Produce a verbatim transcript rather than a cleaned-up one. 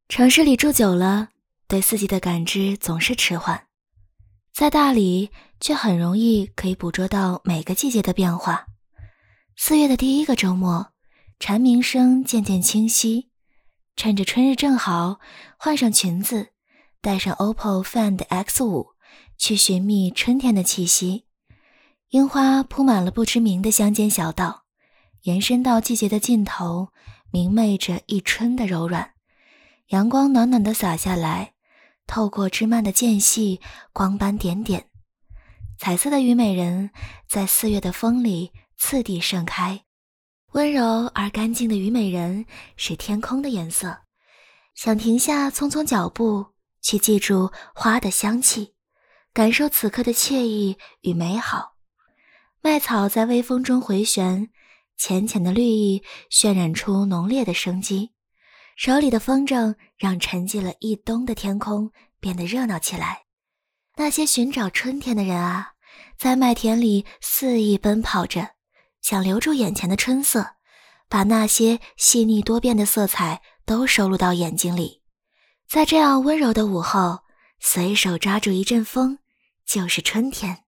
城市里住久了，对四季的感知总是迟缓，在大理却很容易可以捕捉到每个季节的变化。四月的第一个周末，蝉鸣声渐渐清晰，趁着春日正好，换上裙子，带上 O P P O Find X 五，去寻觅春天的气息。樱花铺满了不知名的乡间小道，延伸到季节的尽头，明媚着一春的柔软。阳光暖暖地洒下来，透过枝蔓的间隙，光斑点点。彩色的虞美人在四月的风里次第盛开，温柔而干净的虞美人是天空的颜色。想停下匆匆脚步，去记住花的香气，感受此刻的惬意与美好。麦草在微风中回旋，浅浅的绿意渲染出浓烈的生机。手里的风筝让沉寂了一冬的天空变得热闹起来。那些寻找春天的人啊，在麦田里肆意奔跑着，想留住眼前的春色，把那些细腻多变的色彩都收录到眼睛里。在这样温柔的午后，随手抓住一阵风，就是春天。